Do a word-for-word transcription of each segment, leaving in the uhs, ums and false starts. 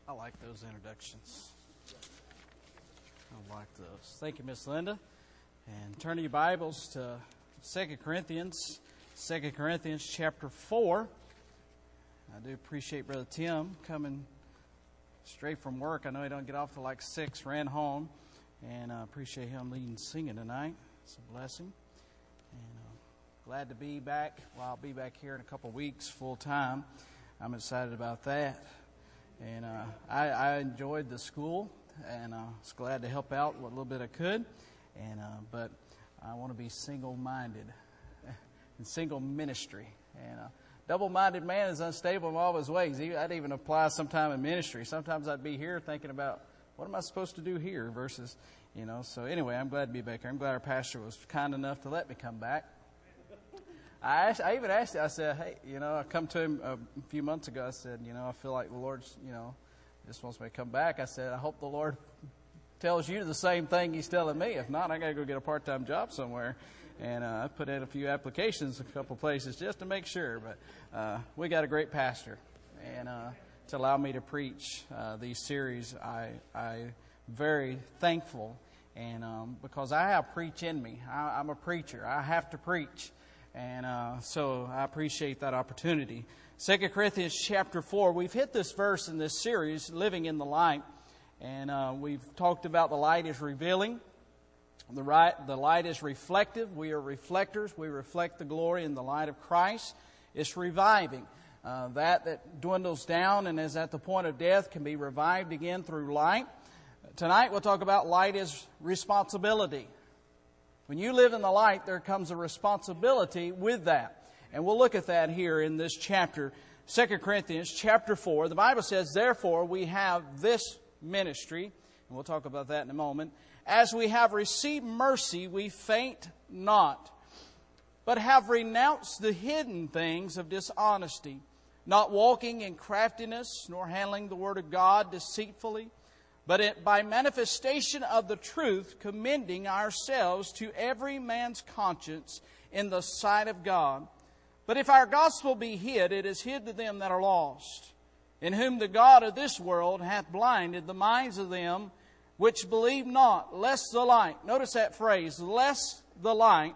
I like those introductions. I like those. Thank you, Miss Linda. And turn your Bibles to Second Corinthians, Second Corinthians chapter four. I do appreciate Brother Tim coming straight from work. I know he don't get off till like six, ran home. And I appreciate him leading singing tonight. It's a blessing. And uh, glad to be back. Well, I'll be back here in a couple weeks full time. I'm excited about that. And uh, I, I enjoyed the school, and I uh, was glad to help out what little bit I could. And uh, but I want to be single-minded in single ministry. And uh, double-minded man is unstable in all of his ways. I'd even apply sometime in ministry. Sometimes I'd be here thinking about, what am I supposed to do here versus, you know. So anyway, I'm glad to be back here. I'm glad our pastor was kind enough to let me come back. I, asked, I even asked him, I said, hey, you know, I come to him a few months ago. I said, you know, I feel like the Lord's, you know, just wants me to come back. I said, I hope the Lord tells you the same thing He's telling me. If not, I got to go get a part-time job somewhere. And uh, I put in a few applications a couple places just to make sure. But uh, we got a great pastor. And uh, to allow me to preach uh, these series, I, I'm very thankful. And um, because I have preach in me. I, I'm a preacher. I have to preach. And uh, so I appreciate that opportunity. Second Corinthians chapter four, we've hit this verse in this series, Living in the Light. And uh, we've talked about the light is revealing. The, right, the light is reflective. We are reflectors. We reflect the glory and the light of Christ. It's reviving. Uh, that that dwindles down and is at the point of death can be revived again through light. Tonight we'll talk about light is responsibility. When you live in the light, there comes a responsibility with that. And we'll look at that here in this chapter, Second Corinthians chapter four. The Bible says, therefore, we have this ministry, and we'll talk about that in a moment. As we have received mercy, we faint not, but have renounced the hidden things of dishonesty, not walking in craftiness, nor handling the word of God deceitfully, but it, by manifestation of the truth, commending ourselves to every man's conscience in the sight of God. But if our gospel be hid, it is hid to them that are lost, in whom the God of this world hath blinded the minds of them which believe not, lest the light, notice that phrase, lest the light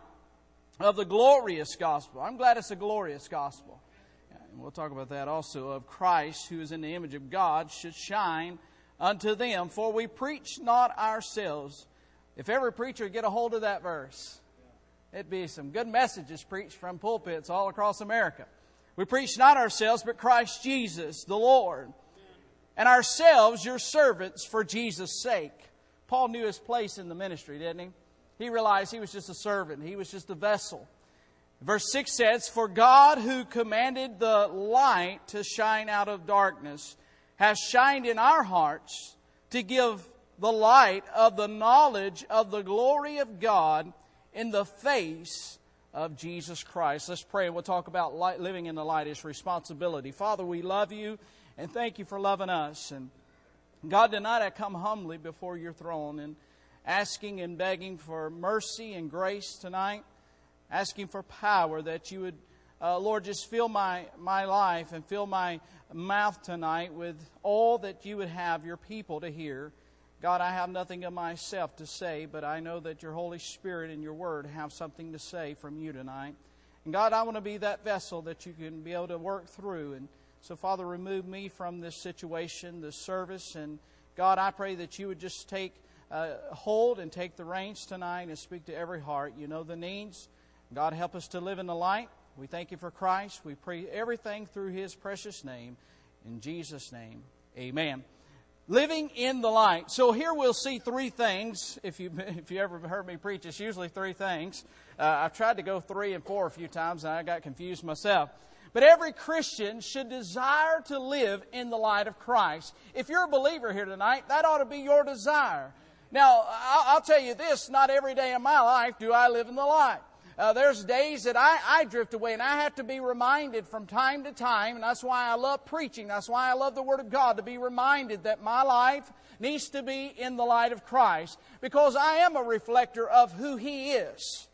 of the glorious gospel. I'm glad it's a glorious gospel. And we'll talk about that also, of Christ, who is in the image of God, should shine unto them. For we preach not ourselves. If every preacher would get a hold of that verse, it'd be some good messages preached from pulpits all across America. We preach not ourselves, but Christ Jesus, the Lord. And ourselves, your servants, for Jesus' sake. Paul knew his place in the ministry, didn't he? He realized he was just a servant. He was just a vessel. Verse six says, for God who commanded the light to shine out of darkness has shined in our hearts to give the light of the knowledge of the glory of God in the face of Jesus Christ. Let's pray and we'll talk about light, living in the light is responsibility. Father, we love you and thank you for loving us. And God, tonight I come humbly before your throne and asking and begging for mercy and grace tonight, asking for power that you would, uh, Lord, just fill my, my life and fill my mouth tonight with all that you would have your people to hear. God, I have nothing of myself to say, but I know that your Holy Spirit and your Word have something to say from you tonight. And God, I want to be that vessel that you can be able to work through. And so, Father, remove me from this situation, this service. And God, I pray that you would just take uh, hold and take the reins tonight and speak to every heart. You know the needs. God, help us to live in the light. We thank you for Christ. We pray everything through His precious name. In Jesus' name, amen. Living in the light. So here we'll see three things. If you if you ever heard me preach, it's usually three things. Uh, I've tried to go three and four a few times, and I got confused myself. But every Christian should desire to live in the light of Christ. If you're a believer here tonight, that ought to be your desire. Now, I'll, I'll tell you this, not every day of my life do I live in the light. Uh, there's days that I, I drift away, and I have to be reminded from time to time, and that's why I love preaching. That's why I love the Word of God, to be reminded that my life needs to be in the light of Christ, because I am a reflector of who He is.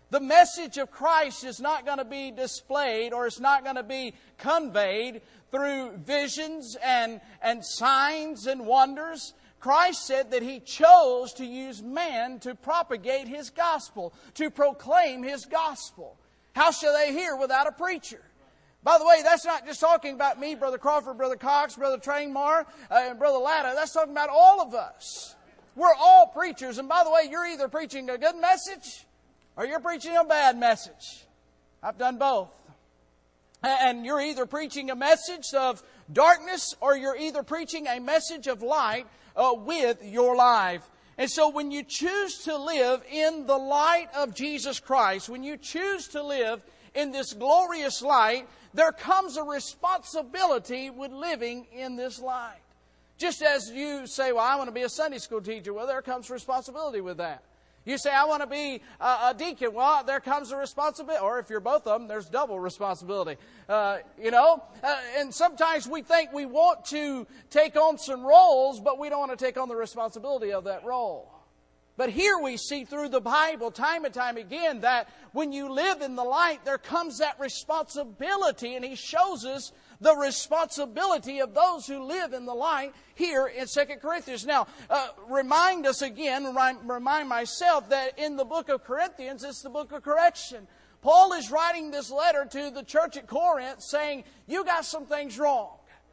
The message of Christ is not going to be displayed, or it's not going to be conveyed through visions and, and signs and wonders. Christ said that He chose to use man to propagate His gospel, to proclaim His gospel. How shall they hear without a preacher? By the way, that's not just talking about me, Brother Crawford, Brother Cox, Brother Trainmar, uh, and Brother Latta. That's talking about all of us. We're all preachers. And by the way, you're either preaching a good message or you're preaching a bad message. I've done both. And you're either preaching a message of darkness or you're either preaching a message of light uh, with your life. And so when you choose to live in the light of Jesus Christ, when you choose to live in this glorious light, there comes a responsibility with living in this light. Just as you say, well, I want to be a Sunday school teacher. Well, there comes responsibility with that. You say, I want to be a, a deacon. Well, there comes a responsibility. Or if you're both of them, there's double responsibility. Uh, you know, uh, and sometimes we think we want to take on some roles, but we don't want to take on the responsibility of that role. But here we see through the Bible time and time again that when you live in the light, there comes that responsibility. And He shows us the responsibility of those who live in the light here in Second Corinthians. Now, uh, remind us again, remind myself that in the book of Corinthians, it's the book of correction. Paul is writing this letter to the church at Corinth saying, you got some things wrong.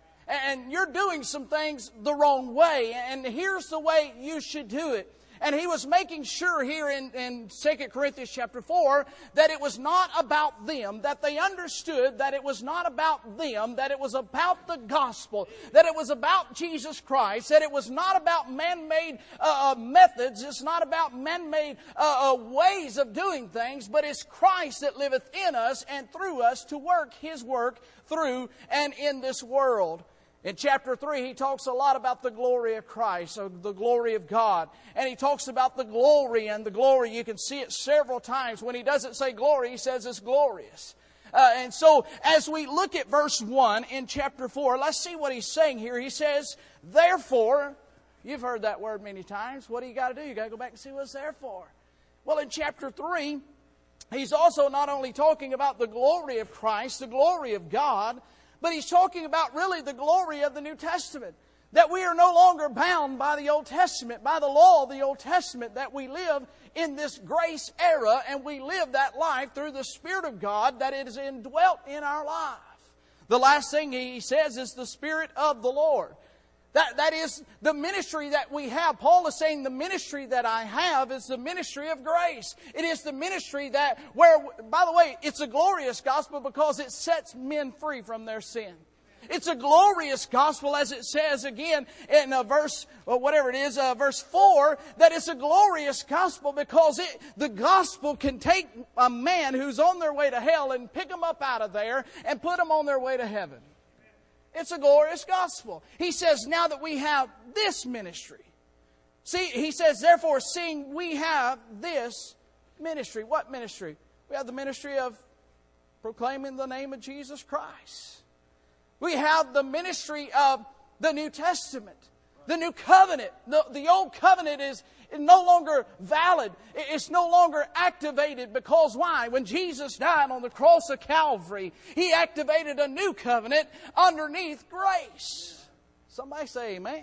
And you're doing some things the wrong way. And here's the way you should do it. And he was making sure here in, in Second Corinthians chapter four that it was not about them, that they understood that it was not about them, that it was about the gospel, that it was about Jesus Christ, that it was not about man-made uh, methods, it's not about man-made uh, uh, ways of doing things, but it's Christ that liveth in us and through us to work His work through and in this world. In chapter three, he talks a lot about the glory of Christ, or the glory of God. And he talks about the glory, and the glory, you can see it several times. When he doesn't say glory, he says it's glorious. Uh, and so, as we look at verse one in chapter four, let's see what he's saying here. He says, therefore, you've heard that word many times. What do you got to do? You got to go back and see what it's there for. Well, in chapter three, he's also not only talking about the glory of Christ, the glory of God, but he's talking about really the glory of the New Testament. That we are no longer bound by the Old Testament, by the law of the Old Testament, that we live in this grace era and we live that life through the Spirit of God, that it is indwelt in our life. The last thing he says is the Spirit of the Lord. That, that is the ministry that we have. Paul is saying the ministry that I have is the ministry of grace. It is the ministry that, where, by the way, it's a glorious gospel because it sets men free from their sin. It's a glorious gospel, as it says again in uh, verse, or whatever it is, uh, verse four, that it's a glorious gospel because it, the gospel can take a man who's on their way to hell and pick them up out of there and put them on their way to heaven. It's a glorious gospel. He says, now that we have this ministry. See, he says, therefore, seeing we have this ministry. What ministry? We have the ministry of proclaiming the name of Jesus Christ. We have the ministry of the New Testament, the New Covenant. The, the Old Covenant is no longer valid. It's no longer activated because why? When Jesus died on the cross of Calvary, He activated a new covenant underneath grace. Somebody say amen.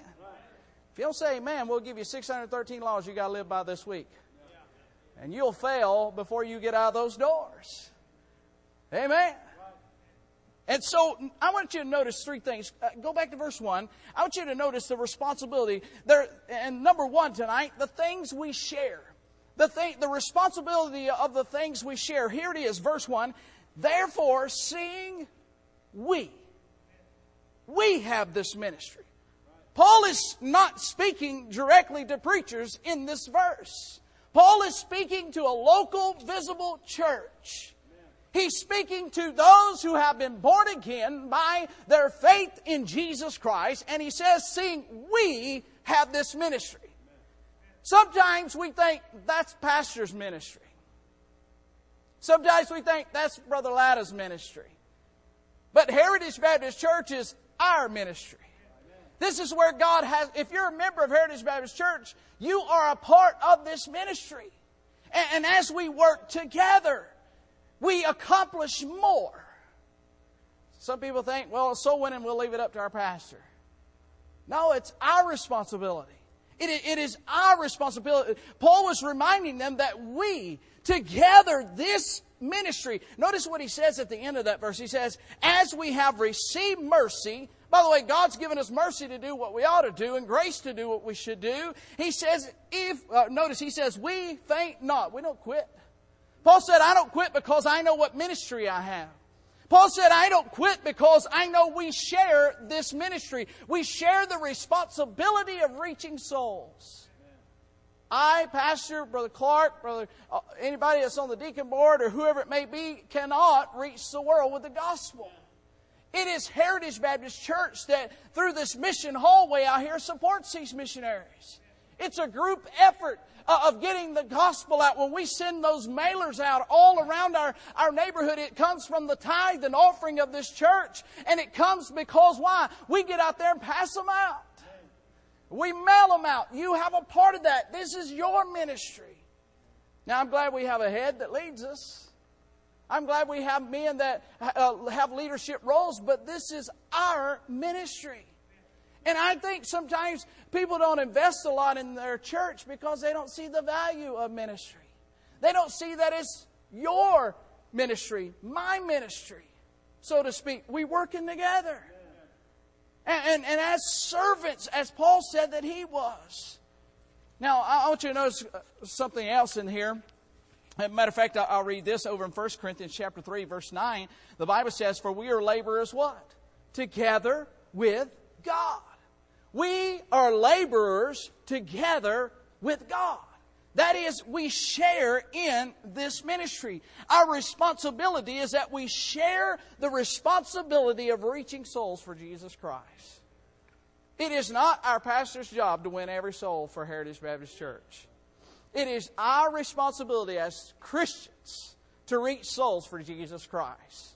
If you don't say amen, we'll give you six hundred thirteen laws you got to live by this week. And you'll fail before you get out of those doors. Amen. And so I want you to notice three things. Uh, go back to verse one. I want you to notice the responsibility. There, and number one tonight, the things we share. The thing, the responsibility of the things we share. Here it is, verse one. Therefore, seeing we, we have this ministry. Paul is not speaking directly to preachers in this verse. Paul is speaking to a local, visible church. He's speaking to those who have been born again by their faith in Jesus Christ. And he says, seeing we have this ministry. Sometimes we think that's pastor's ministry. Sometimes we think that's Brother Latta's ministry. But Heritage Baptist Church is our ministry. This is where God has, if you're a member of Heritage Baptist Church, you are a part of this ministry. And, and as we work together, we accomplish more. Some people think, well, soul winning, we'll leave it up to our pastor. No, it's our responsibility. It, it is our responsibility. Paul was reminding them that we, together, this ministry. Notice what he says at the end of that verse. He says, as we have received mercy. By the way, God's given us mercy to do what we ought to do and grace to do what we should do. He says, if, uh, notice he says, we faint not. We don't quit. Paul said, I don't quit because I know what ministry I have. Paul said, I don't quit because I know we share this ministry. We share the responsibility of reaching souls. I, Pastor, Brother Clark, Brother, uh, anybody that's on the deacon board or whoever it may be, cannot reach the world with the gospel. It is Heritage Baptist Church that, through this mission hallway out here, supports these missionaries. It's a group effort of getting the gospel out. When we send those mailers out all around our, our neighborhood, it comes from the tithe and offering of this church. And it comes because, why? We get out there and pass them out. We mail them out. You have a part of that. This is your ministry. Now, I'm glad we have a head that leads us. I'm glad we have men that uh, have leadership roles, but this is our ministry. And I think sometimes people don't invest a lot in their church because they don't see the value of ministry. They don't see that it's your ministry, my ministry, so to speak. We're working together. And, and, and as servants, as Paul said that he was. Now, I want you to notice something else in here. As a matter of fact, I'll read this over in First Corinthians chapter three, verse nine. The Bible says, for we are laborers what? Together with God. We are laborers together with God. That is, we share in this ministry. Our responsibility is that we share the responsibility of reaching souls for Jesus Christ. It is not our pastor's job to win every soul for Heritage Baptist Church. It is our responsibility as Christians to reach souls for Jesus Christ.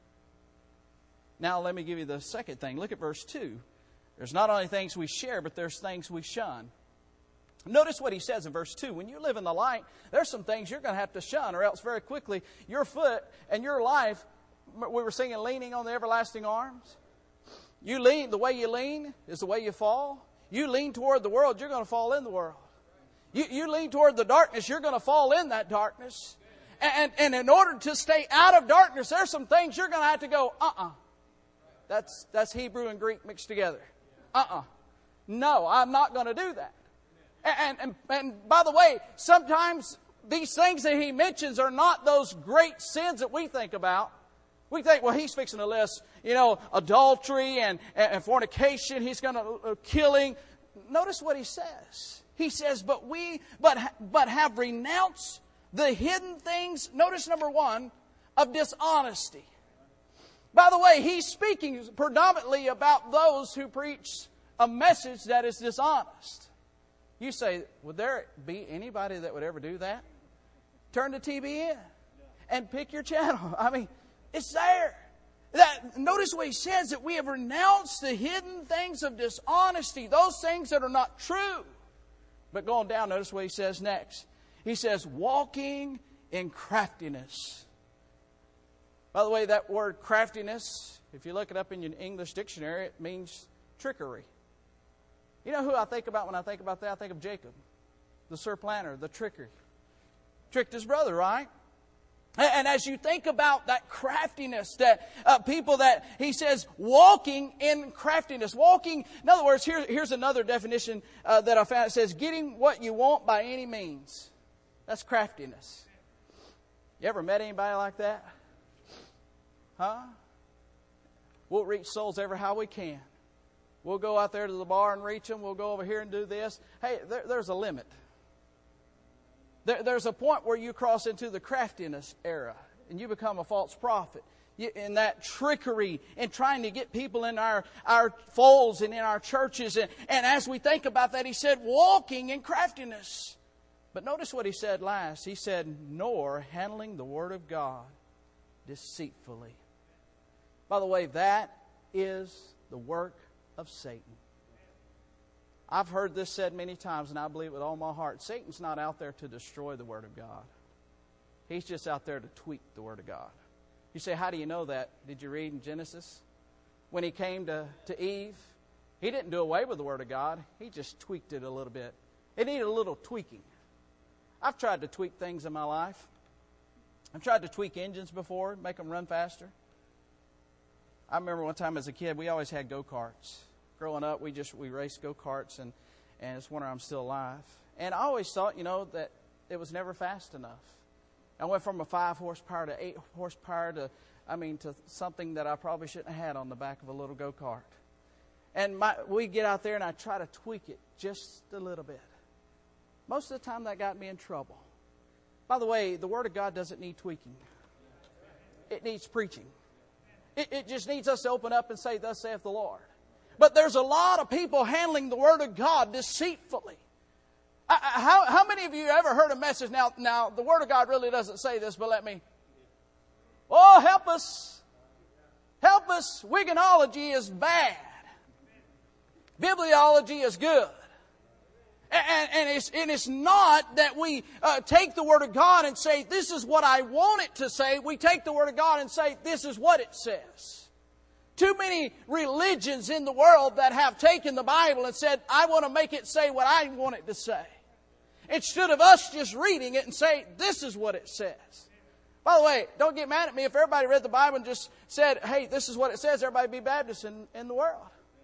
Now, let me give you the second thing. Look at verse two. There's not only things we share, but there's things we shun. Notice what he says in verse two. When you live in the light, there's some things you're going to have to shun, or else very quickly your foot and your life, we were singing leaning on the everlasting arms. You lean, the way you lean is the way you fall. You lean toward the world, you're going to fall in the world. You, you lean toward the darkness, you're going to fall in that darkness. And, and in order to stay out of darkness, there's some things you're going to have to go, uh-uh. That's, that's Hebrew and Greek mixed together. Uh-uh. No, I'm not going to do that. And, and, and by the way, sometimes these things that he mentions are not those great sins that we think about. We think, well, he's fixing to list, you know, adultery and, and fornication. He's going to uh, killing. Notice what he says. He says, but we, but, but have renounced the hidden things. Notice number one, of dishonesty. By the way, he's speaking predominantly about those who preach a message that is dishonest. You say, would there be anybody that would ever do that? Turn to T B N and pick your channel. I mean, it's there. That, notice what he says, that we have renounced the hidden things of dishonesty, those things that are not true. But going down, notice what he says next. He says, walking in craftiness. By the way, that word craftiness, if you look it up in your English dictionary, it means trickery. You know who I think about when I think about that? I think of Jacob, the supplanter, the tricker. Tricked his brother, right? And as you think about that craftiness, that uh, people that, he says, walking in craftiness. Walking, in other words, here, here's another definition uh, that I found. It says, getting what you want by any means. That's craftiness. You ever met anybody like that? Huh? We'll reach souls ever how we can. We'll go out there to the bar and reach them. We'll go over here and do this. Hey, there, there's a limit. There, there's a point where you cross into the craftiness era and you become a false prophet. You, in that trickery and trying to get people in our, our folds and in our churches. And, and as we think about that, he said, walking in craftiness. But notice what he said last. He said, nor handling the word of God deceitfully. By the way, that is the work of Satan. I've heard this said many times, and I believe it with all my heart. Satan's not out there to destroy the Word of God. He's just out there to tweak the Word of God. You say, how do you know that? Did you read in Genesis? When he came to, to Eve, he didn't do away with the Word of God. He just tweaked it a little bit. It needed a little tweaking. I've tried to tweak things in my life. I've tried to tweak engines before, make them run faster. I remember one time as a kid, we always had go-karts. Growing up, we just we raced go-karts, and, and it's wonder I'm still alive. And I always thought, you know, that it was never fast enough. I went from a five horsepower to eight horsepower to, I mean, to something that I probably shouldn't have had on the back of a little go-kart. And my, we get out there, and I try to tweak it just a little bit. Most of the time, that got me in trouble. By the way, the Word of God doesn't need tweaking. It needs preaching. It, it just needs us to open up and say, thus saith the Lord. But there's a lot of people handling the Word of God deceitfully. I, I, how, how many of you ever heard a message? Now, now, the Word of God really doesn't say this, but let me. Oh, help us. Help us. Wigginology is bad. Bibliology is good. And, and, it's, and it's not that we uh, take the Word of God and say, this is what I want it to say. We take the Word of God and say, this is what it says. Too many religions in the world that have taken the Bible and said, I want to make it say what I want it to say. Instead of us just reading it and say, this is what it says. By the way, don't get mad at me if everybody read the Bible and just said, hey, this is what it says, everybody be Baptist in, in the world.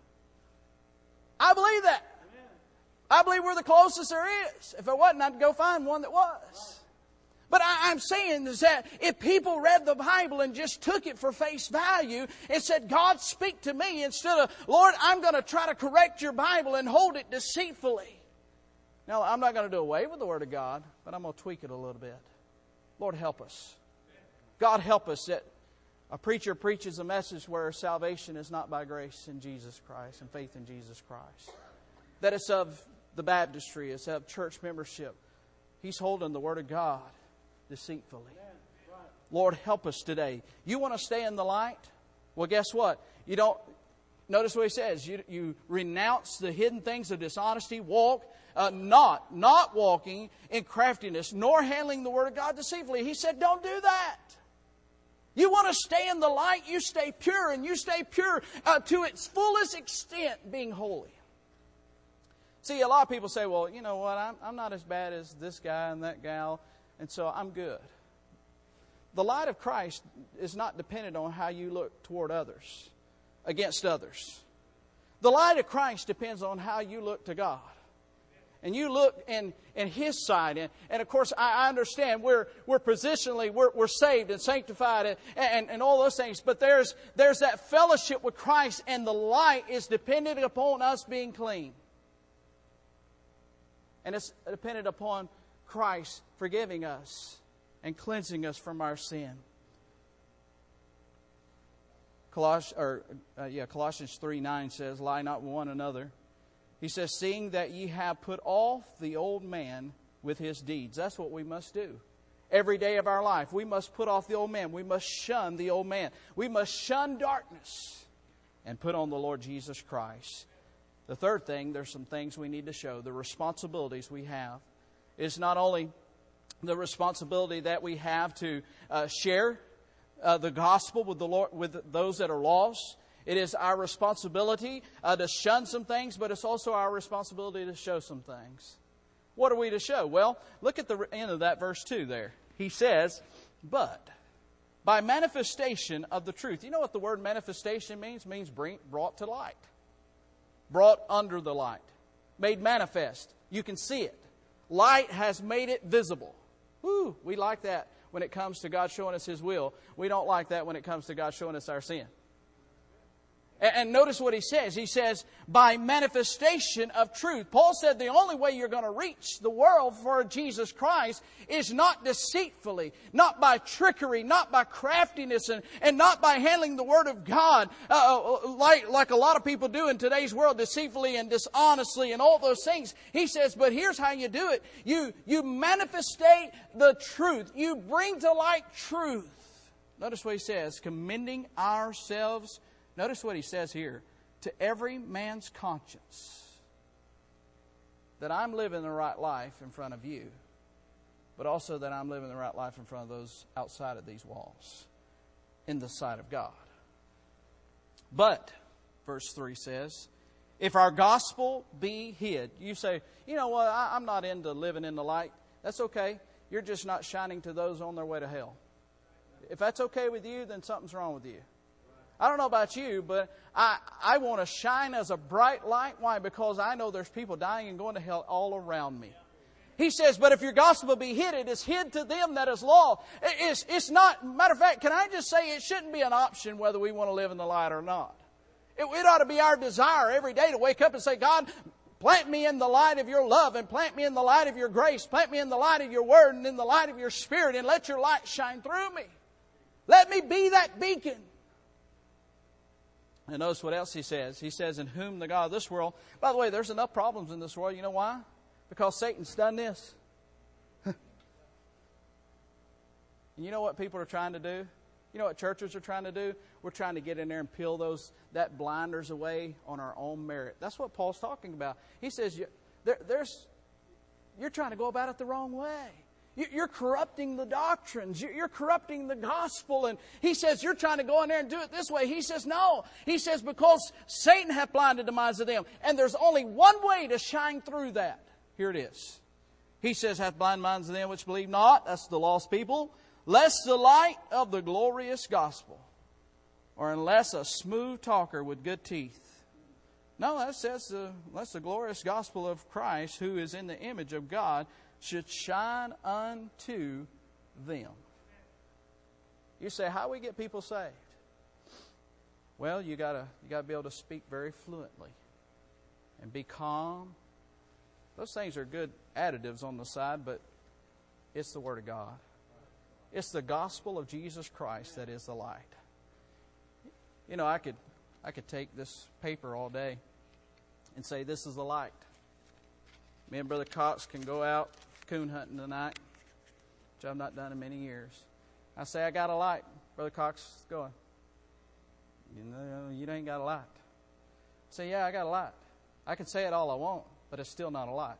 I believe that. I believe we're the closest there is. If it wasn't, I'd go find one that was. But I, I'm saying is that if people read the Bible and just took it for face value and said, God, speak to me, instead of, Lord, I'm going to try to correct your Bible and hold it deceitfully. Now, I'm not going to do away with the Word of God, but I'm going to tweak it a little bit. Lord, help us. God, help us that a preacher preaches a message where salvation is not by grace in Jesus Christ and faith in Jesus Christ. That it's of the baptistry, it's of church membership. He's holding the Word of God deceitfully. Lord, help us today. You want to stay in the light? Well, guess what? You don't. Notice what he says. You, you renounce the hidden things of dishonesty. Walk, uh, not, not walking in craftiness, nor handling the Word of God deceitfully. He said, don't do that. You want to stay in the light, you stay pure, and you stay pure uh, to its fullest extent, being holy. See, a lot of people say, well, you know what, I'm, I'm not as bad as this guy and that gal, and so I'm good. The light of Christ is not dependent on how you look toward others, against others. The light of Christ depends on how you look to God. And you look in, in His side. And, and of course, I, I understand we're, we're positionally, we're, we're saved and sanctified and, and, and all those things. But there's, there's that fellowship with Christ, and the light is dependent upon us being clean. And it's dependent upon Christ forgiving us and cleansing us from our sin. Coloss- or, uh, yeah, Colossians three nine says, lie not with one another. He says, seeing that ye have put off the old man with his deeds. That's what we must do. Every day of our life, we must put off the old man. We must shun the old man. We must shun darkness and put on the Lord Jesus Christ. The third thing, there's some things we need to show. The responsibilities we have is not only the responsibility that we have to uh, share uh, the gospel with the Lord, with those that are lost. It is our responsibility uh, to shun some things, but it's also our responsibility to show some things. What are we to show? Well, look at the end of that verse two there. He says, but by manifestation of the truth. You know what the word manifestation means? It means bring, brought to light. Brought under the light. Made manifest. You can see it. Light has made it visible. Woo, we like that when it comes to God showing us His will. We don't like that when it comes to God showing us our sin. And notice what he says. He says, by manifestation of truth. Paul said the only way you're going to reach the world for Jesus Christ is not deceitfully, not by trickery, not by craftiness, and, and not by handling the Word of God uh, like, like a lot of people do in today's world, deceitfully and dishonestly and all those things. He says, but here's how you do it. You, you manifestate the truth. You bring to light truth. Notice what he says, commending ourselves. Notice what he says here. To every man's conscience. that I'm living the right life in front of you, but also that I'm living the right life in front of those outside of these walls in the sight of God. But, verse three says, if our gospel be hid. You say, you know what, I, I'm not into living in the light. That's okay. You're just not shining to those on their way to hell. If that's okay with you, then something's wrong with you. I don't know about you, but I, I want to shine as a bright light. Why? Because I know there's people dying and going to hell all around me. He says, but if your gospel be hid, it is hid to them that is lost. It's, it's not, matter of fact, can I just say it shouldn't be an option whether we want to live in the light or not. It, it ought to be our desire every day to wake up and say, God, plant me in the light of your love and plant me in the light of your grace. Plant me in the light of your word and in the light of your spirit, and let your light shine through me. Let me be that beacon. And notice what else he says. He says, in whom the God of this world. By the way, there's enough problems in this world. You know why? Because Satan's done this. And you know what people are trying to do? You know what churches are trying to do? We're trying to get in there and peel those that blinders away on our own merit. That's what Paul's talking about. He says, you, there, there's, you're trying to go about it the wrong way. You're corrupting the doctrines. You're corrupting the gospel. And he says, you're trying to go in there and do it this way. He says, no. He says, because Satan hath blinded the minds of them. And there's only one way to shine through that. Here it is. He says, hath blind minds of them which believe not. That's the lost people. Lest the light of the glorious gospel. Or unless a smooth talker with good teeth. No, that says, uh, unless the glorious gospel of Christ, who is in the image of God, should shine unto them. You say, how do we get people saved? Well, you gotta you gotta be able to speak very fluently and be calm. Those things are good additives on the side, but it's the Word of God. It's the gospel of Jesus Christ that is the light. You know, I could I could take this paper all day and say, this is the light. Me and Brother Cox can go out coon hunting tonight, which I've not done in many years. I say, I got a light. Brother Cox is going, you know, you ain't got a light. I say, yeah, I got a light. I can say it all I want, but it's still not a light.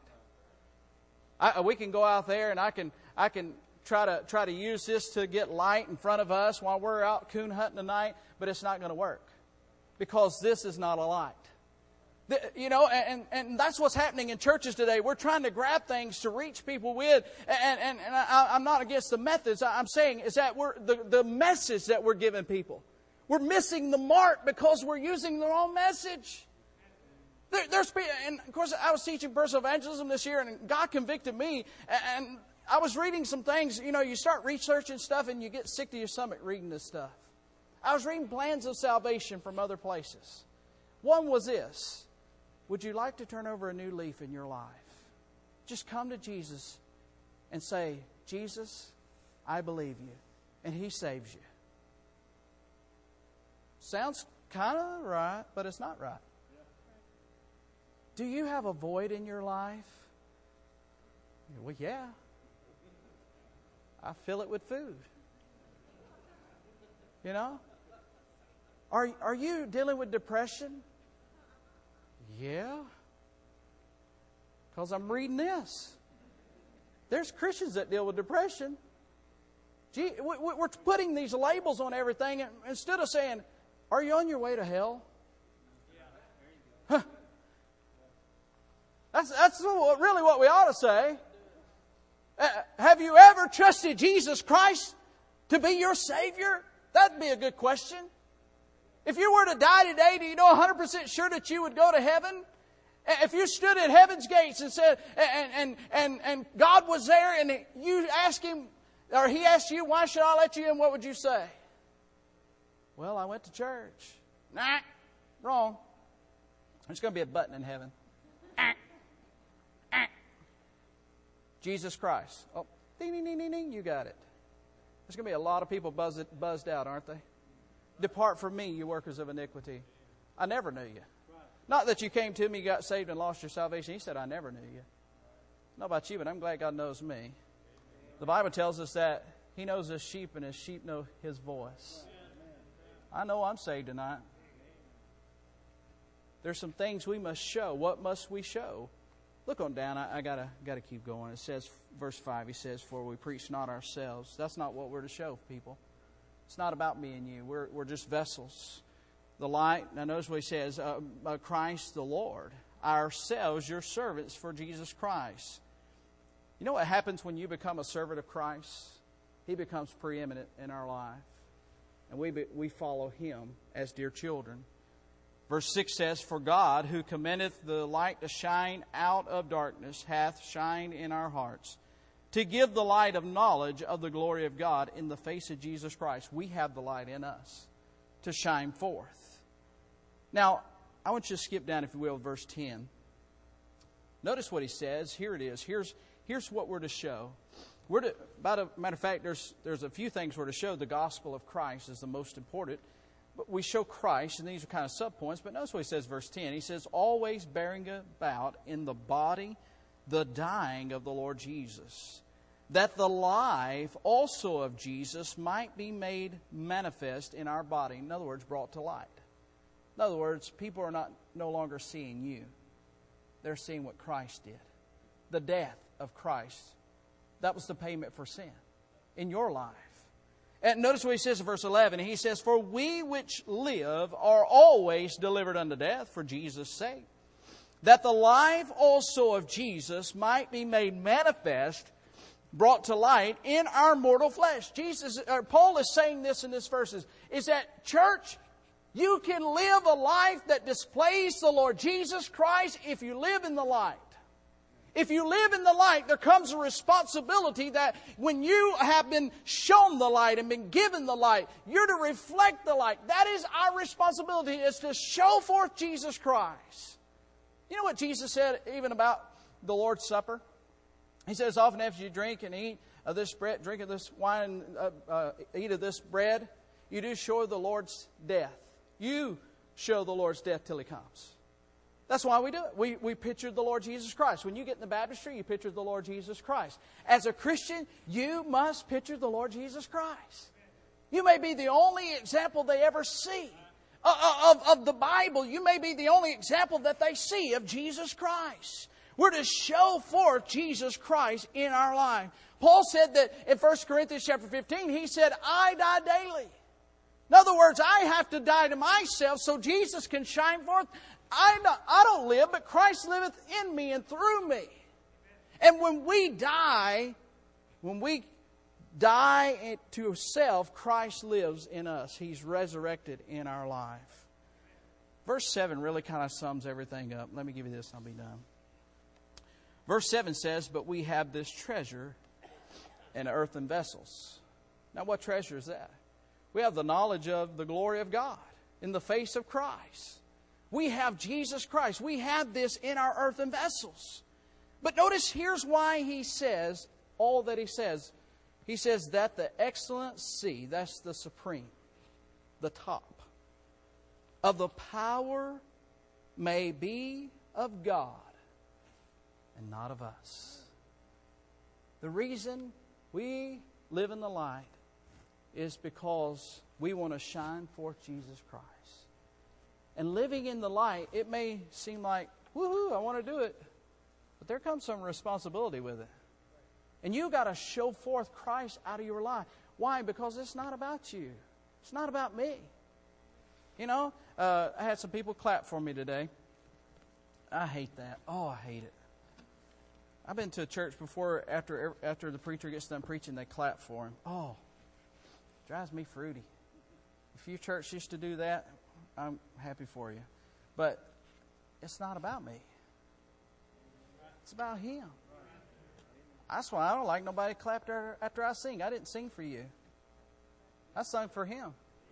I, we can go out there and I can I can try to try to use this to get light in front of us while we're out coon hunting tonight, but it's not going to work because this is not a light. The, you know, and, and that's what's happening in churches today. We're trying to grab things to reach people with, and, and, and I, I'm not against the methods. I'm saying is that we're the, the message that we're giving people. We're missing the mark because we're using the wrong message. There, there's, and of course, I was teaching personal evangelism this year, and God convicted me, and I was reading some things. You know, you start researching stuff, and you get sick to your stomach reading this stuff. I was reading plans of salvation from other places. One was this. Would you like to turn over a new leaf in your life? Just come to Jesus and say, Jesus, I believe you. And He saves you. Sounds kind of right, but it's not right. Do you have a void in your life? Well, yeah. I fill it with food. You know? Are, are you dealing with depression? Yeah, because I'm reading this. There's Christians that deal with depression. Gee, we're putting these labels on everything instead of saying, are you on your way to hell? Huh. That's, that's really what we ought to say. Uh, have you ever trusted Jesus Christ to be your Savior? That'd be a good question. If you were to die today, do you know one hundred percent sure that you would go to heaven? If you stood at heaven's gates and said, and, and, and, and God was there and you asked Him, or He asked you, why should I let you in? What would you say? Well, I went to church. Nah, wrong. There's going to be a button in heaven. Ah, ah. Jesus Christ. Oh, ding, ding, ding, ding, ding. You got it. There's going to be a lot of people buzzed, buzzed out, aren't they? Depart from me, you workers of iniquity. I never knew you. Not that you came to me, got saved, and lost your salvation. He said, I never knew you. Not about you, but I'm glad God knows me. The Bible tells us that He knows His sheep, and His sheep know His voice. I know I'm saved tonight. There's some things we must show. What must we show? Look on down. I, I gotta gotta keep going. It says, verse five. He says, "For we preach not ourselves." That's not what we're to show people. It's not about me and you. We're we're just vessels. The light. Now notice what he says. Uh, uh, Christ the Lord. Ourselves, your servants for Jesus Christ. You know what happens when you become a servant of Christ? He becomes preeminent in our life, and we be, we follow Him as dear children. Verse six says, "For God, who commandeth the light to shine out of darkness, hath shined in our hearts, to give the light of knowledge of the glory of God in the face of Jesus Christ." We have the light in us to shine forth. Now, I want you to skip down, if you will, verse ten. Notice what he says. Here it is. Here's, here's what we're to show. We're to, by the matter of fact, there's, there's a few things we're to show. The gospel of Christ is the most important. But we show Christ, and these are kind of subpoints. But notice what he says, verse ten. He says, "Always bearing about in the body the dying of the Lord Jesus, that the life also of Jesus might be made manifest in our body." In other words, brought to light. In other words, people are not no longer seeing you. They're seeing what Christ did. The death of Christ. That was the payment for sin in your life. And notice what he says in verse eleven. He says, "For we which live are always delivered unto death for Jesus' sake, that the life also of Jesus might be made manifest, brought to light in our mortal flesh." Jesus, or Paul is saying this in these verses, is that, church, you can live a life that displays the Lord Jesus Christ if you live in the light. If you live in the light, there comes a responsibility that when you have been shown the light and been given the light, you're to reflect the light. That is our responsibility, is to show forth Jesus Christ. You know what Jesus said even about the Lord's Supper? He says, "Often after you drink and eat of this bread, drink of this wine, uh, uh, eat of this bread, you do show the Lord's death." You show the Lord's death till He comes. That's why we do it. We, we picture the Lord Jesus Christ. When you get in the baptistry, you picture the Lord Jesus Christ. As a Christian, you must picture the Lord Jesus Christ. You may be the only example they ever see of, of, of the Bible. You may be the only example that they see of Jesus Christ. We're to show forth Jesus Christ in our life. Paul said that in First Corinthians chapter fifteen, he said, "I die daily." In other words, I have to die to myself so Jesus can shine forth. I don't, I don't live, but Christ liveth in me and through me. And when we die, when we die to self, Christ lives in us. He's resurrected in our life. Verse seven really kind of sums everything up. Let me give you this and I'll be done. Verse seven says, "But we have this treasure in earthen vessels." Now what treasure is that? We have the knowledge of the glory of God in the face of Christ. We have Jesus Christ. We have this in our earthen vessels. But notice, here's why he says all that he says. He says that the excellency, that's the supreme, the top, of the power may be of God and not of us. The reason we live in the light is because we want to shine forth Jesus Christ. And living in the light, it may seem like, woohoo, I want to do it. But there comes some responsibility with it. And you've got to show forth Christ out of your life. Why? Because it's not about you. It's not about me. You know, uh, I had some people clap for me today. I hate that. Oh, I hate it. I've been to a church before, after after the preacher gets done preaching, they clap for him. Oh, drives me fruity. If your church used to do that, I'm happy for you. But it's not about me. It's about Him. That's why I don't like nobody clapped after, after I sing. I didn't sing for you. I sung for Him.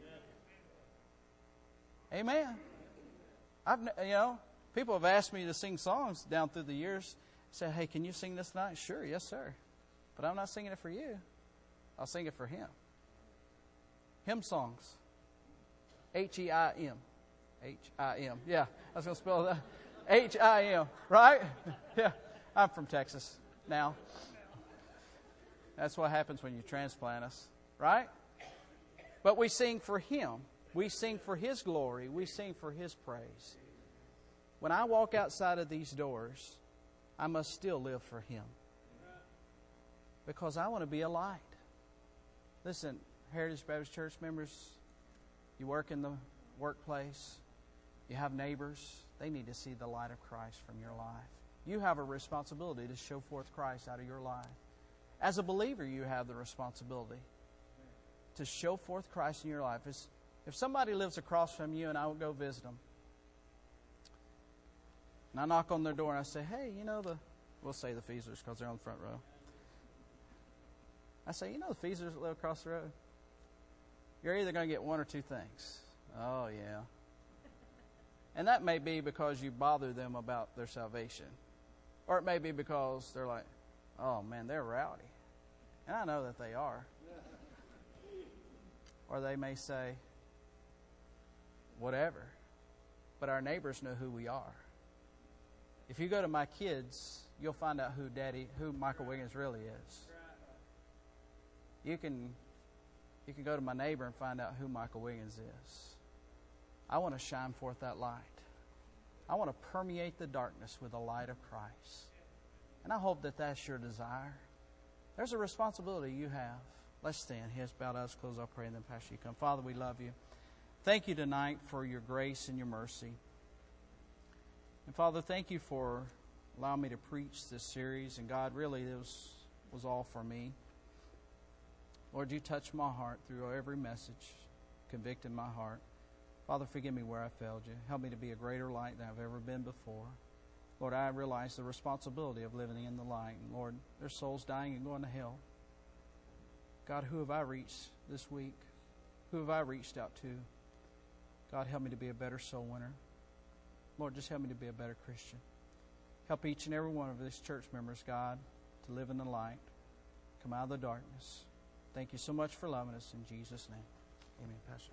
Amen. I've, you know, people have asked me to sing songs down through the years. Said, "Hey, can you sing this tonight?" Sure, yes, sir. But I'm not singing it for you. I'll sing it for Him. Hymn songs. H E I M. H I M. Yeah, I was going to spell that. H I M. Right? Yeah. I'm from Texas now. That's what happens when you transplant us. Right? But we sing for Him. We sing for His glory. We sing for His praise. When I walk outside of these doors, I must still live for Him. Because I want to be a light. Listen, Heritage Baptist Church members, you work in the workplace, you have neighbors, they need to see the light of Christ from your life. You have a responsibility to show forth Christ out of your life. As a believer, you have the responsibility to show forth Christ in your life. It's, if somebody lives across from you and I will go visit them, and I knock on their door and I say, hey, you know the, we'll say the Feasers because they're on the front row. I say, you know the Feasers that live across the road? You're either going to get one or two things. Oh, yeah. And that may be because you bother them about their salvation. Or it may be because they're like, oh, man, they're rowdy. And I know that they are. Or they may say, whatever. But our neighbors know who we are. If you go to my kids, you'll find out who Daddy, who Michael Wiggins really is. You can, you can go to my neighbor and find out who Michael Wiggins is. I want to shine forth that light. I want to permeate the darkness with the light of Christ. And I hope that that's your desire. There's a responsibility you have. Let's stand. Heads bowed, eyes closed. I'll pray and then Pastor, you come. Father, we love you. Thank you tonight for your grace and your mercy. And Father, thank you for allowing me to preach this series. And God, really, it was, was all for me. Lord, you touched my heart through every message, convicted my heart. Father, forgive me where I failed you. Help me to be a greater light than I've ever been before. Lord, I realize the responsibility of living in the light. And Lord, there's souls dying and going to hell. God, who have I reached this week? Who have I reached out to? God, help me to be a better soul winner. Lord, just help me to be a better Christian. Help each and every one of these church members, God, to live in the light, come out of the darkness. Thank you so much for loving us. In Jesus' name, amen, Pastor.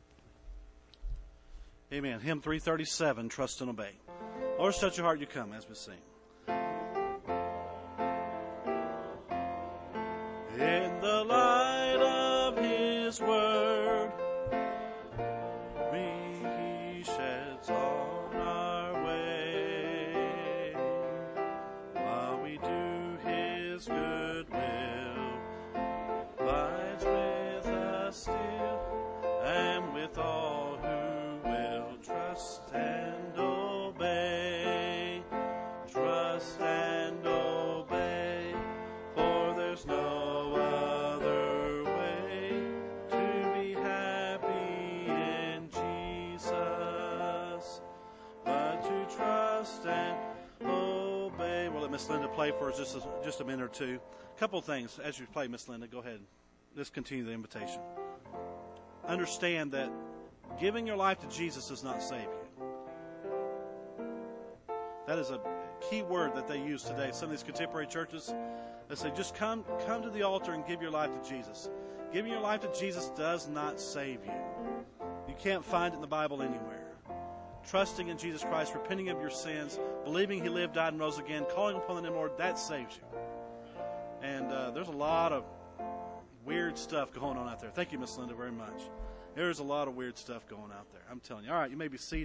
Amen. Hymn three thirty-seven, Trust and Obey. Lord, touch your heart, you come as we sing. In the light of His word, we sheds on our way, while we do His good will, abides with us still, and with all who will trust and obey, trust and obey, for there's no other way to be happy in Jesus, but to trust and obey. We'll let Miss Linda play for us just a, just a minute or two. A couple of things as you play, Miss Linda. Go ahead. Let's continue the invitation. Understand that giving your life to Jesus does not save you. That is a key word that they use today. Some of these contemporary churches, they say, just come, come to the altar and give your life to Jesus. Giving your life to Jesus does not save you. You can't find it in the Bible anywhere. Trusting in Jesus Christ, repenting of your sins, believing He lived, died, and rose again, calling upon the name of the Lord, that saves you. And uh, there's a lot of weird stuff going on out there. Thank you, Miss Linda, very much. There's a lot of weird stuff going out there. I'm telling you. All right, you may be seated.